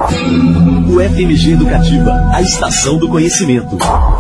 UFMG Educativa, a estação do conhecimento.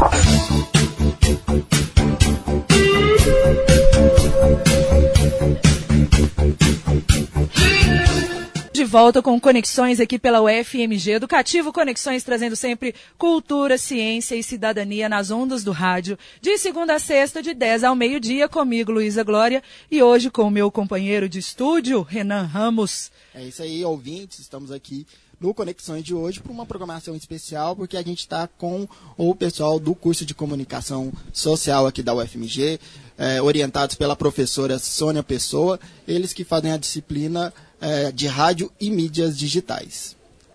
De volta com Conexões aqui pela UFMG Educativo. Conexões trazendo sempre cultura, ciência e cidadania nas ondas do rádio. De segunda a sexta, de 10 ao meio-dia, comigo, Luísa Glória. E hoje com o meu companheiro de estúdio, Renan Ramos. É isso aí, ouvintes. Estamos aqui no Conexões de hoje para uma programação especial, porque a gente está com o pessoal do curso de comunicação social aqui da UFMG, orientados pela professora Sônia Pessoa, eles que fazem a disciplina de rádio e mídias digitais.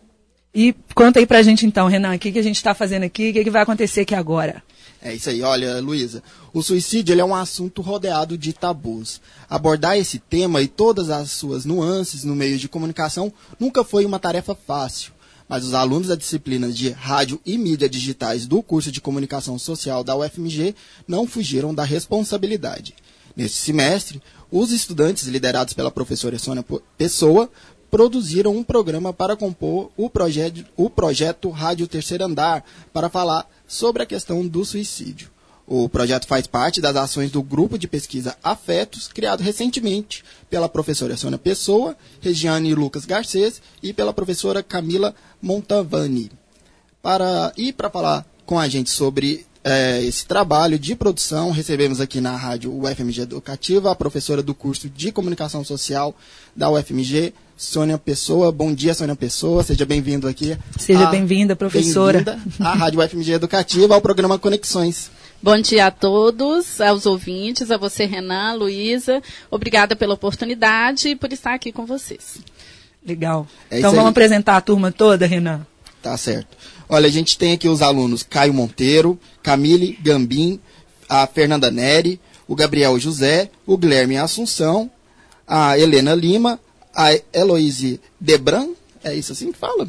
E conta aí pra gente então, Renan, o que a gente está fazendo aqui, o que vai acontecer aqui agora? É isso aí, olha, Luísa, o suicídio ele é um assunto rodeado de tabus. Abordar esse tema e todas as suas nuances no meio de comunicação nunca foi uma tarefa fácil, mas os alunos da disciplina de rádio e mídias digitais do curso de comunicação social da UFMG não fugiram da responsabilidade. Neste semestre, os estudantes, liderados pela professora Sônia Pessoa, produziram um programa para compor o projeto Rádio Terceiro Andar, para falar sobre a questão do suicídio. O projeto faz parte das ações do grupo de pesquisa Afetos, criado recentemente pela professora Sônia Pessoa, Regiane e Lucas Garcês e pela professora Camila Montavani. Para falar com a gente sobre esse trabalho de produção, recebemos aqui na rádio UFMG Educativa a professora do curso de Comunicação Social da UFMG, Sônia Pessoa. Bom dia, Sônia Pessoa, seja bem-vindo aqui. Seja bem-vinda, professora. Bem-vinda à rádio UFMG Educativa, ao programa Conexões. Bom dia a todos, aos ouvintes, a você, Renan, Luísa. Obrigada pela oportunidade e por estar aqui com vocês. Legal. Então vamos apresentar a turma toda, Renan. Tá certo. Olha, a gente tem aqui os alunos Caio Monteiro, Camille Gambim, a Fernanda Neri, o Gabriel José, o Guilherme Assunção, a Helena Lima, a Heloíse Debran, é isso assim que fala?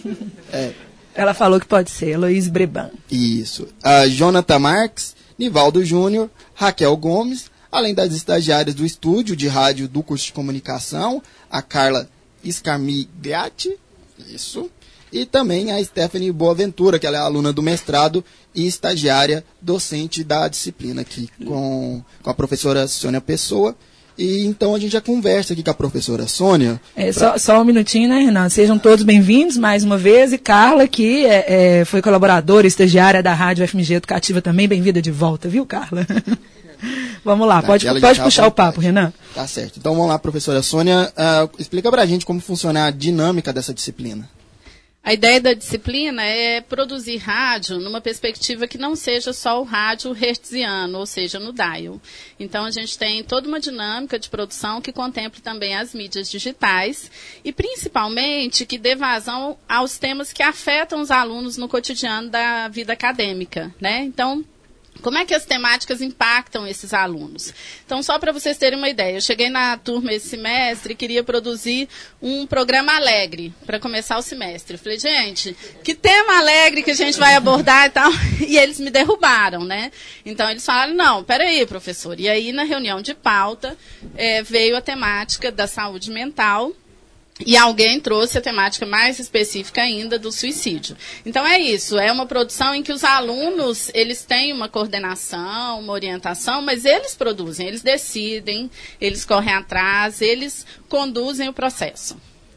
Ela falou que pode ser, Heloíse Breban. Isso. A Jonathan Marques, Nivaldo Júnior, Raquel Gomes, além das estagiárias do estúdio de rádio do curso de comunicação, a Carla Scarmigliati, isso, e também a Stephanie Boaventura, que ela é aluna do mestrado e estagiária docente da disciplina aqui com a professora Sônia Pessoa. E então a gente já conversa aqui com a professora Sônia. Só um minutinho, né, Renan? Sejam todos bem-vindos mais uma vez. E Carla, que foi colaboradora, estagiária da Rádio UFMG Educativa também, bem-vinda de volta, viu, Carla? Vamos lá, pode puxar o papo, Renan. Tá certo. Então vamos lá, professora Sônia, explica pra gente como funciona a dinâmica dessa disciplina. A ideia da disciplina é produzir rádio numa perspectiva que não seja só o rádio hertziano, ou seja, no dial. Então, a gente tem toda uma dinâmica de produção que contemple também as mídias digitais e, principalmente, que dê vazão aos temas que afetam os alunos no cotidiano da vida acadêmica, né? Então, como é que as temáticas impactam esses alunos? Então, só para vocês terem uma ideia, eu cheguei na turma esse semestre e queria produzir um programa alegre para começar o semestre. Eu falei, gente, que tema alegre que a gente vai abordar e tal? E eles me derrubaram, né? Então, eles falaram, não, peraí, professor. E aí, na reunião de pauta, veio a temática da saúde mental. E alguém trouxe a temática mais específica ainda do suicídio. Então é isso, é uma produção em que os alunos, eles têm uma coordenação, uma orientação, mas eles produzem, eles decidem, eles correm atrás, eles conduzem o processo.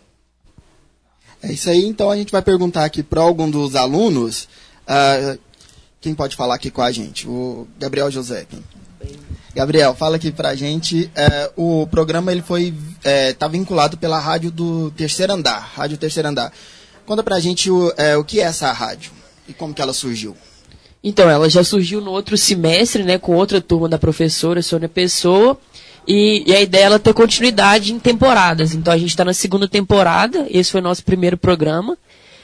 É isso aí, então a gente vai perguntar aqui para algum dos alunos, quem pode falar aqui com a gente? O Gabriel José. Gabriel, fala aqui pra gente, o programa ele tá vinculado pela rádio do Terceiro Andar, Rádio Terceiro Andar. Conta pra gente o que é essa rádio e como que ela surgiu. Então, ela já surgiu no outro semestre, né, com outra turma da professora Sônia Pessoa, e a ideia é ela ter continuidade em temporadas. Então, a gente está na segunda temporada, esse foi o nosso primeiro programa,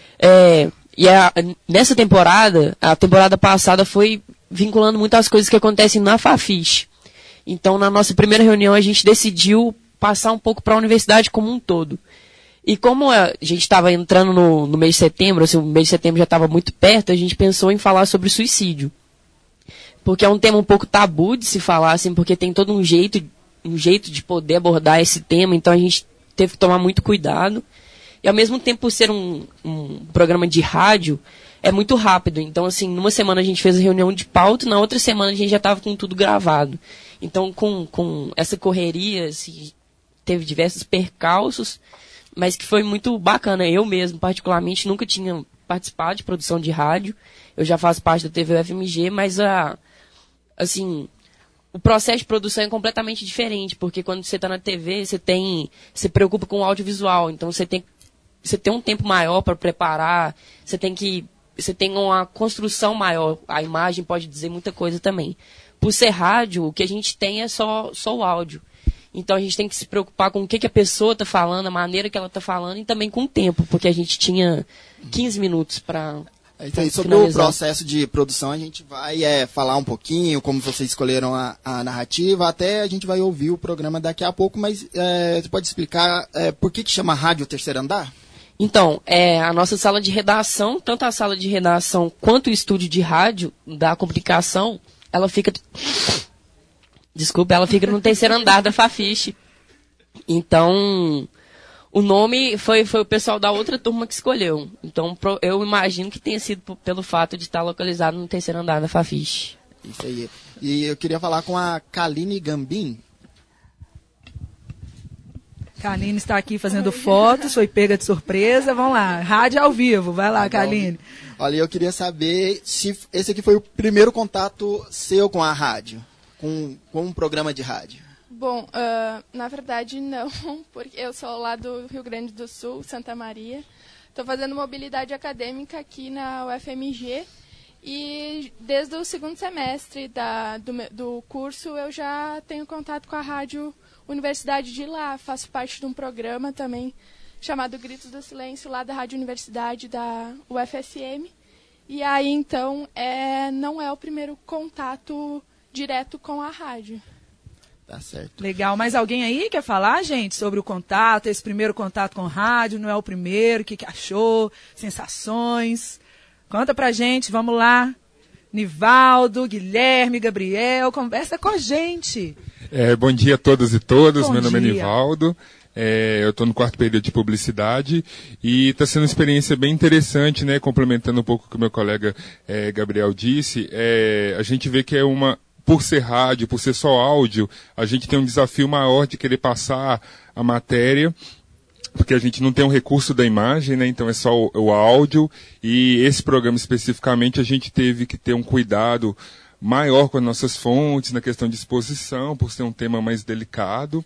nessa temporada, a temporada passada foi vinculando muitas coisas que acontecem na Fafiche. Então, na nossa primeira reunião, a gente decidiu passar um pouco para a universidade como um todo. E como a gente estava entrando no mês de setembro, assim, o mês de setembro já estava muito perto, a gente pensou em falar sobre suicídio. Porque é um tema um pouco tabu de se falar, assim, porque tem todo um jeito de poder abordar esse tema, então a gente teve que tomar muito cuidado. E ao mesmo tempo, por ser um programa de rádio, é muito rápido. Então, assim, numa semana a gente fez a reunião de pauta, na outra semana a gente já estava com tudo gravado. Então, com essa correria, assim, teve diversos percalços, mas que foi muito bacana. Eu mesmo, particularmente, nunca tinha participado de produção de rádio. Eu já faço parte da TV UFMG, mas assim, o processo de produção é completamente diferente, porque quando você está na TV, você se preocupa com o audiovisual, então você tem um tempo maior para preparar, você tem uma construção maior, a imagem pode dizer muita coisa também. Por ser rádio, o que a gente tem é só o áudio. Então a gente tem que se preocupar com o que a pessoa está falando, a maneira que ela está falando e também com o tempo, porque a gente tinha 15 minutos para sobre o processo de produção, a gente vai falar um pouquinho, como vocês escolheram a narrativa, até a gente vai ouvir o programa daqui a pouco, mas você pode explicar por que chama Rádio Terceiro Andar? Então, a nossa sala de redação, tanto a sala de redação quanto o estúdio de rádio da comunicação, ela fica no terceiro andar da Fafiche. Então, o nome foi o pessoal da outra turma que escolheu. Então, eu imagino que tenha sido pelo fato de estar localizado no terceiro andar da Fafiche. Isso aí. E eu queria falar com a Kaline Gambim. Kaline está aqui fazendo fotos, foi pega de surpresa. Vamos lá, rádio ao vivo. Vai lá, Kaline. Olha, eu queria saber se esse aqui foi o primeiro contato seu com a rádio, com um programa de rádio. Bom, na verdade não, porque eu sou lá do Rio Grande do Sul, Santa Maria. Estou fazendo mobilidade acadêmica aqui na UFMG e desde o segundo semestre do curso eu já tenho contato com a rádio Universidade de lá. Faço parte de um programa também chamado Gritos do Silêncio, lá da Rádio Universidade da UFSM. E aí, então, não é o primeiro contato direto com a rádio. Tá certo. Legal. Mas alguém aí quer falar, gente, sobre o contato, esse primeiro contato com rádio? Não é o primeiro? O que achou? Sensações? Conta pra gente, vamos lá. Nivaldo, Guilherme, Gabriel, conversa com a gente. Bom dia a todas e todos. Meu nome é dia. Nivaldo. Eu estou no quarto período de publicidade e está sendo uma experiência bem interessante, né? Complementando um pouco o que o meu colega Gabriel disse, a gente vê que por ser rádio, por ser só áudio, a gente tem um desafio maior de querer passar a matéria, porque a gente não tem um recurso da imagem, né? Então é só o áudio, e esse programa especificamente a gente teve que ter um cuidado maior com as nossas fontes, na questão de exposição, por ser um tema mais delicado.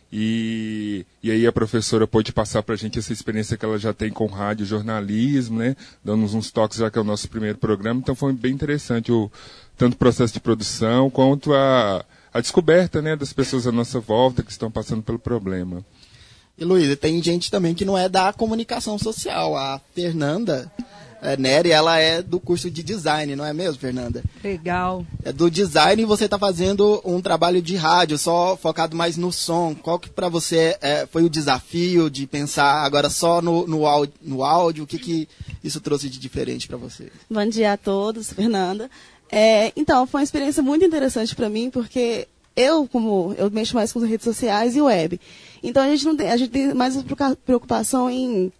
E aí a professora pôde passar para a gente essa experiência que ela já tem com rádio, jornalismo, né? Dando uns toques, já que é o nosso primeiro programa. Então foi bem interessante tanto o processo de produção quanto a descoberta, né, das pessoas à nossa volta que estão passando pelo problema. E Luísa, tem gente também que não é da comunicação social. A Fernanda Nery, ela é do curso de design, não é mesmo, Fernanda? Legal. É do design e você está fazendo um trabalho de rádio, só focado mais no som. Qual que para você foi o desafio de pensar agora só no áudio? O que isso trouxe de diferente para você? Bom dia a todos, Fernanda. Então, foi uma experiência muito interessante para mim, porque eu mexo mais com as redes sociais e web. Então, a gente tem mais preocupação em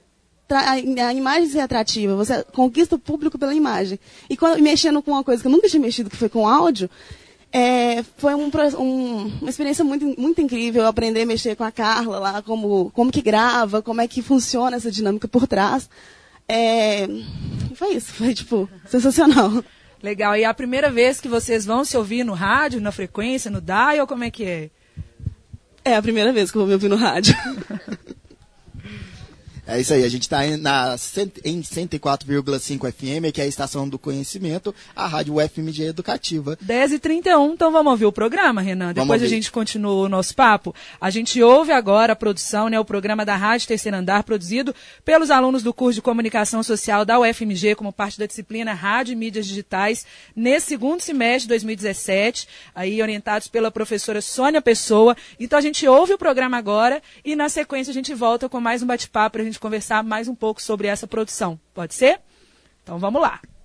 a imagem ser atrativa, você conquista o público pela imagem. E mexendo com uma coisa que eu nunca tinha mexido, que foi com áudio, foi uma experiência muito, muito incrível. Eu aprender a mexer com a Carla lá, como que grava, como é que funciona essa dinâmica por trás. Foi isso, foi sensacional. Legal. E é a primeira vez que vocês vão se ouvir no rádio, na frequência, no dial, como é que é? É a primeira vez que eu vou me ouvir no rádio. É isso aí, a gente está em 104,5 FM, que é a Estação do Conhecimento, a Rádio UFMG Educativa. 10h31, então vamos ouvir o programa, Renan? Depois a gente continua o nosso papo. A gente ouve agora a produção, né, o programa da Rádio Terceiro Andar, produzido pelos alunos do curso de Comunicação Social da UFMG, como parte da disciplina Rádio e Mídias Digitais, nesse segundo semestre de 2017, aí orientados pela professora Sônia Pessoa. Então a gente ouve o programa agora e na sequência a gente volta com mais um bate-papo para a gente conversar mais um pouco sobre essa produção. Pode ser? Então vamos lá.